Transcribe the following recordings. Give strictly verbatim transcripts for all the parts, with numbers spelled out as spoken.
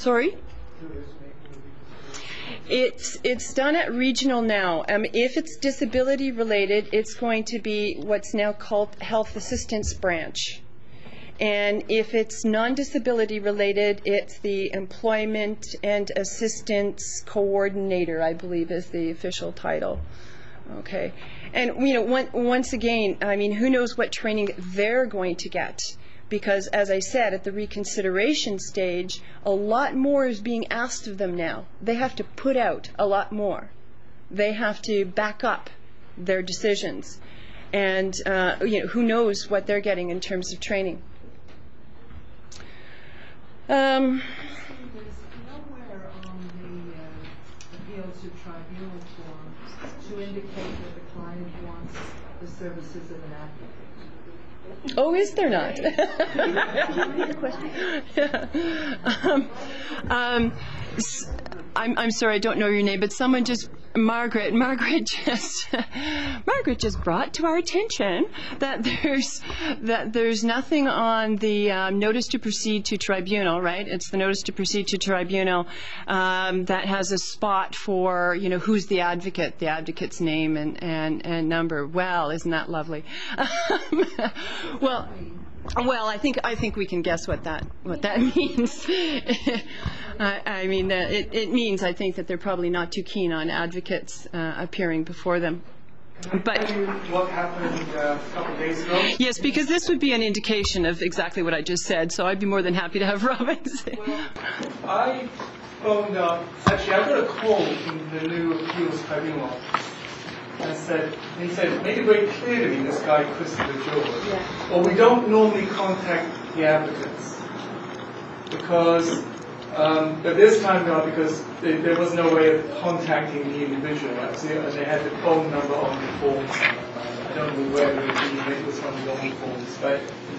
Sorry? It's it's done at regional now. Um, if it's disability related, it's going to be what's now called health assistance branch. And if it's non-disability related, it's the employment and assistance coordinator, I believe is the official title. Okay. And, you know, one, once again, I mean, who knows what training they're going to get? Because, as I said, at the reconsideration stage, a lot more is being asked of them now. They have to put out a lot more. They have to back up their decisions. And, uh, you know, who knows what they're getting in terms of training. Um, There's nowhere on the uh, appeals to tribunal form to indicate that the client wants the services of an advocate. Oh, is there not? um, um, I'm, I'm sorry, I don't know your name, but someone just, Margaret, Margaret just, Margaret just brought to our attention that there's that there's nothing on the um, notice to proceed to tribunal, right? It's the notice to proceed to tribunal um, that has a spot for, you know, who's the advocate, the advocate's name and and and number. Well, isn't that lovely? well. Well, I think I think we can guess what that what that means. I, I mean, uh, it, it means I think that they're probably not too keen on advocates uh, appearing before them. But what happened uh, a couple of days ago? Yes, because this would be an indication of exactly what I just said. So I'd be more than happy to have Robin say. Well, I phoned up. Actually, I got a call from the new appeals tribunal. And said, he said, made it very clear to me, this guy, Christopher George, yeah. Well, we don't normally contact the advocates because, um, at this time, no, because they, there was no way of contacting the individual. Right? So, and they had the phone number on the forms. I don't know where it was, maybe it was on the long forms, right?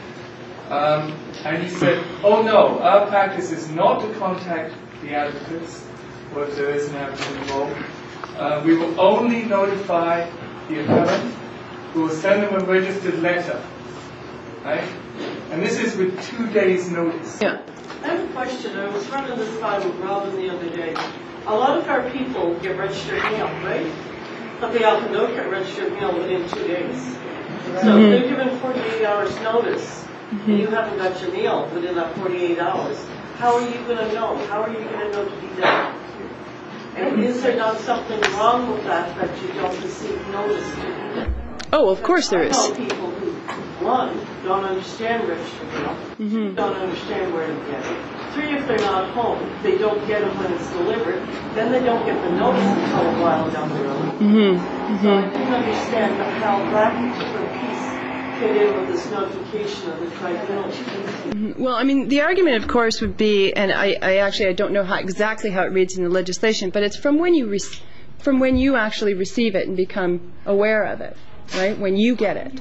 Um, and he said, oh no, our practice is not to contact the advocates, or if there is an advocate involved. Uh, we will only notify the appellant. We will send them a registered letter. Right? And this is with two days' notice. Yeah. I have a question. I was running this by with Robin the other day. A lot of our people get registered mail, right? But they often don't get registered mail within two days. So mm-hmm. if they're given forty-eight hours notice, mm-hmm. and you haven't got your mail within that forty-eight hours, how are you going to know? How are you going to know to be done? And is there not something wrong with that, that you don't receive notice to? Oh, of course there is. I know people who, one, don't understand registered mail, mm-hmm. don't understand where to get it. Three, if they're not home, they don't get it when it's delivered, then they don't get the notice until a while down the road. Mm-hmm. Mm-hmm. So I didn't understand how that particular piece fit in with this notification of the tribunal. Mm-hmm. Well, I mean, the argument, of course, would be, and I, I actually I don't know how exactly how it reads in the legislation, but it's from when you re- from when you actually receive it and become aware of it, right? When you get it.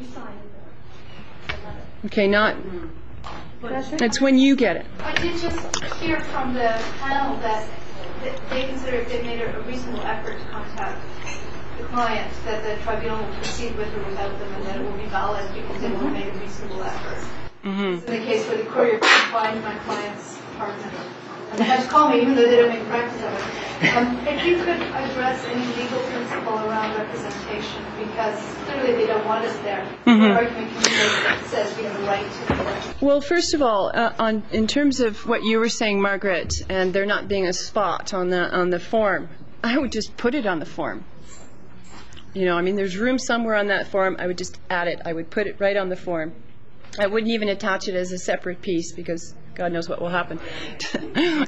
Okay, not. It's when you get it. I did just hear from the panel that they consider if they made a reasonable effort to contact the client, that the tribunal will proceed with or without them, and that it will be valid because they will have made a reasonable effort. Mm-hmm. In the case where the courier can find my client's apartment, and they have to call me even though they don't make a practice of it. Um, if you could address any legal principle around representation, because clearly they don't want us there. Mm-hmm. What argument can you make that says we have a right to do that? Well, first of all, uh, on in terms of what you were saying, Margaret, and there not being a spot on the on the form, I would just put it on the form. You know, I mean, there's room somewhere on that form. I would just add it. I would put it right on the form. I wouldn't even attach it as a separate piece because God knows what will happen. So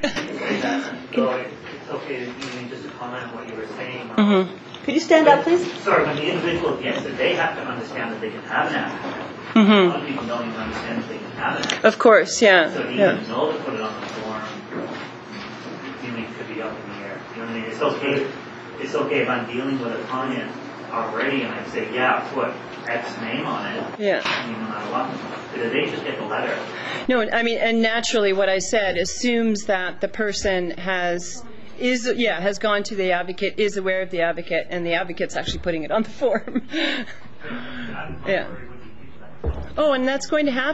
it's okay to even just to comment on what you were saying. Mm-hmm. Could you stand up, please? Sorry, when the individual gets it, they have to understand that they can have an advocate. Mm-hmm. A lot of people don't even understand that they can have an advocate. Of course, yeah. So to yeah. even know to put it on the form, you know, it could be up in the air. You know what I mean? It's okay. It's okay if I'm dealing with a client already and I say, yeah, put X name on it. Yeah. I mean, no matter what. Did they just get the letter? No, I mean, and naturally what I said assumes that the person has, is yeah, has gone to the advocate, is aware of the advocate, and the advocate's actually putting it on the form. Yeah. Oh, and that's going to happen.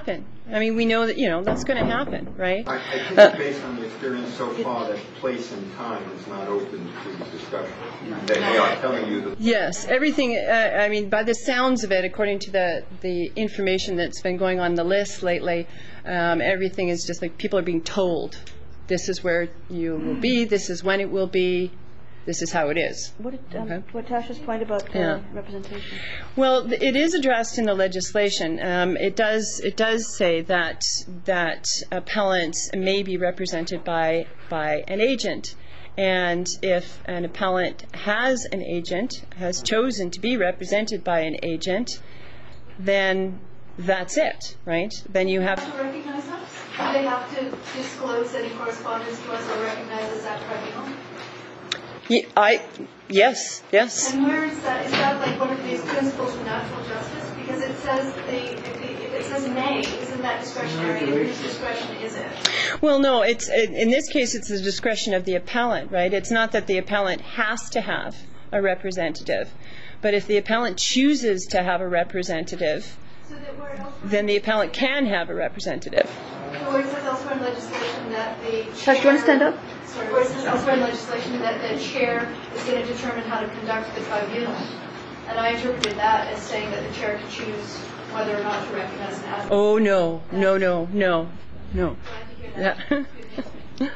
I mean, we know that, you know, that's going to happen, right? I, I think Uh, based on the experience so far that place and time is not open to discussion. They, they are telling you that. Yes, everything, uh, I mean, by the sounds of it, according to the, the information that's been going on the list lately, um, everything is just like people are being told, this is where you will be, this is when it will be, this is how it is. What did, um, Okay. what Tasha's point about uh, Yeah. representation? Well, th- it is addressed in the legislation. Um, it does it does say that that appellants may be represented by by an agent, and if an appellant has an agent, has chosen to be represented by an agent, then that's it, right? Then you have. To recognize us? Do they have to disclose any correspondence to us or recognize us at tribunal? Ye- I yes yes. And where is that? Is that like one of these principles of natural justice? Because it says the, if, the, if it says may, isn't that discretionary? And whose discretion is it? Well, no, it's in this case it's the discretion of the appellant, right? It's not that the appellant has to have a representative, but if the appellant chooses to have a representative, So that where else? then the appellant can have a representative. So where it says elsewhere in legislation that the Tash, chair. do you want to stand up? Sorry, where it says elsewhere in legislation that the chair is going to determine how to conduct the tribunal. And I interpreted that as saying that the chair could choose whether or not to recognize an advocate. Oh no, no, no, no, no. Glad to hear Yeah. that.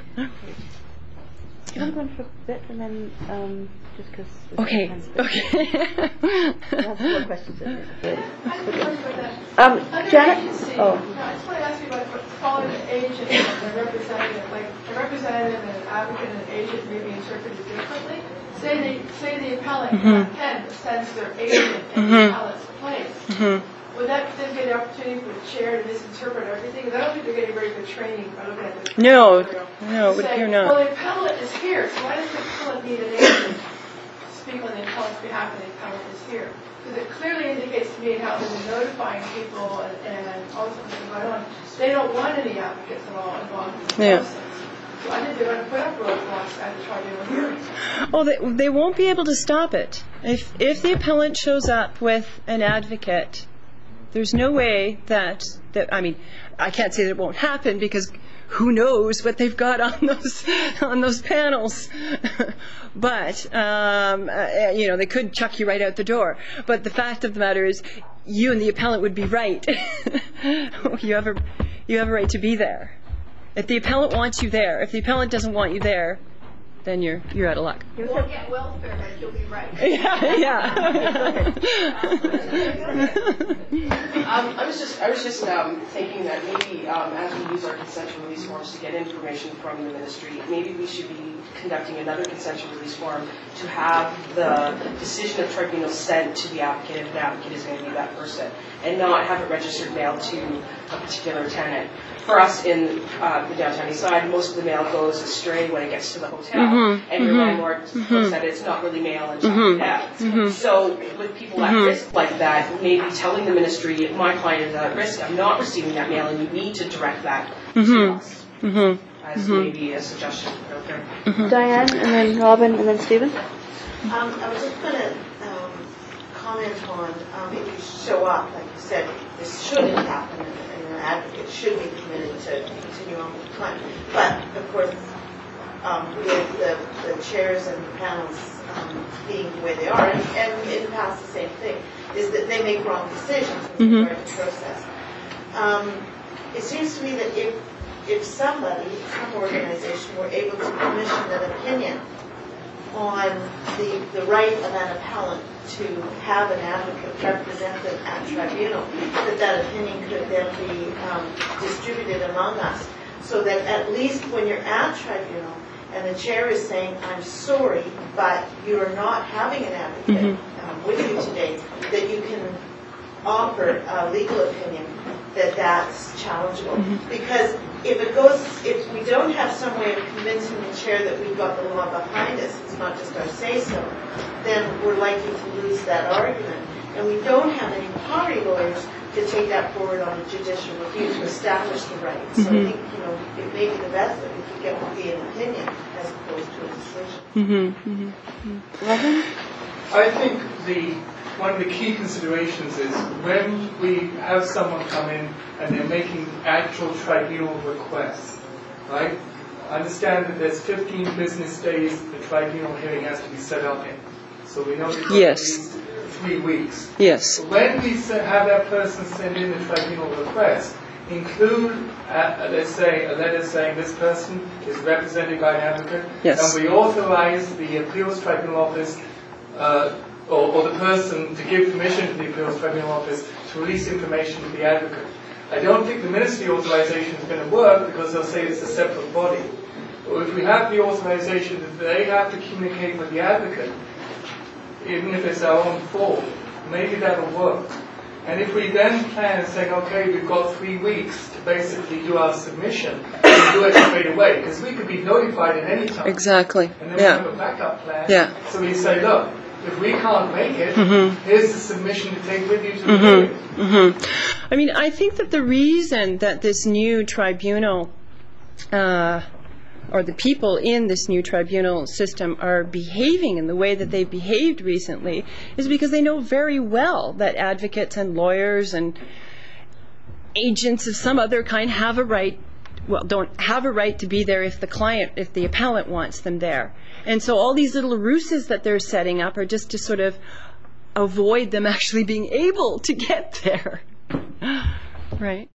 Do you want to go in for a bit and then, um, just because... Okay, okay. I have more questions. in there. I have a question about that. Um, Under Janet? agency, Oh. no, I just want to ask you about calling an agent and a representative. Like a representative and an advocate and an agent may be interpreted differently. Say the say the appellant Mhm. can sense their agent in Mhm. the appellant's place. Mhm. Would that then give the opportunity for the chair to misinterpret everything? Because I don't think they're getting very good training by looking at this. No, material. no, it would Say, appear Well, not. the appellant is here, so why does the appellant need an agent to speak on the appellant's behalf when the appellant is here? Because it clearly indicates to me how they're notifying people and, and all sorts of things going on. They don't want any advocates at all involved in this Yeah. process. So I think they're going to put up roadblocks at the tribunal hearings. Oh, they, they won't be able to stop it. If if the appellant shows up with an advocate, there's no way that, that I mean, I can't say that it won't happen because who knows what they've got on those on those panels. But um, uh, you know, they could chuck you right out the door. But the fact of the matter is, you and the appellant would be right. you have a you have a right to be there. If the appellant wants you there, if the appellant doesn't want you there, then you're you're out of luck. You won't get welfare, but you'll be right. Yeah, yeah. Um, I was just, I was just um, thinking that maybe um, as we use our consensual release forms to get information from the ministry, maybe we should be conducting another consensual release form to have the decision of tribunal sent to the applicant if the applicant is going to be that person, and not have it registered mailed to a particular tenant. For us in uh, the downtown east side, most of the mail goes astray when it gets to the hotel, Mhm, and your mhm, landlord mhm. looks at it, it's not really mail and chucks Mhm, it out. mhm. So with people at Mhm. risk like that, maybe telling the ministry, if my client is at risk, I'm not receiving that mail, and you need to direct that to Mhm. us, Mhm. as Mhm. maybe a suggestion. Okay. Diane, and then Robin, and then Stephen. Um, I was just going to um, comment on um, if you show up, like you said, this shouldn't happen, and, and an advocate should be permitted to continue on with the client. But of course, um, with the, the chairs and the panels um, being the way they are, and, and in the past the same thing, is that they make wrong decisions with Mhm. regard to process. Um, it seems to me that if if somebody, some organization, were able to commission an opinion on the, the right of an appellant to have an advocate represent them at tribunal, that that opinion could then be um, distributed among us, so that at least when you're at tribunal and the chair is saying, I'm sorry, but you are not having an advocate um, with you today, that you can offer a legal opinion that that's challengeable. Because if it goes, if we don't have some way of convincing the chair that we've got the law behind us, it's not just our say-so, then we're likely to lose that argument. And we don't have any party lawyers to take that forward on a judicial review to establish the right. So I think, you know, it may be the best that we could get would be an opinion as opposed to a decision. Mhm. Mhm. Robin? I think the one of the key considerations is when we have someone come in and they're making actual tribunal requests, right? I understand that there's fifteen business days the tribunal hearing has to be set up in. So we know it's Yes. at least three weeks. Yes. When we se- have that person send in the tribunal request, include, uh, let's say, a letter saying this person is represented by an advocate, Yes. and we authorize the appeals tribunal office uh, or, or the person to give permission to the appeals tribunal office to release information to the advocate. I don't think the ministry authorization is going to work because they'll say it's a separate body. Or if we have the authorization that they have to communicate with the advocate, even if it's our own fault, maybe that'll work. And if we then plan saying, okay, we've got three weeks to basically do our submission, we do it straight away, because we could be notified at any time. Exactly. And then we Yeah. have a backup plan. Yeah. So we say, look, if we can't make it, Mhm. here's the submission to take with you to the Mm-hmm. hearing. Mm-hmm. I mean, I think that the reason that this new tribunal, uh, or the people in this new tribunal system are behaving in the way that they've behaved recently is because they know very well that advocates and lawyers and agents of some other kind have a right, well, don't have a right to be there if the client, if the appellant wants them there. And so all these little ruses that they're setting up are just to sort of avoid them actually being able to get there. Right.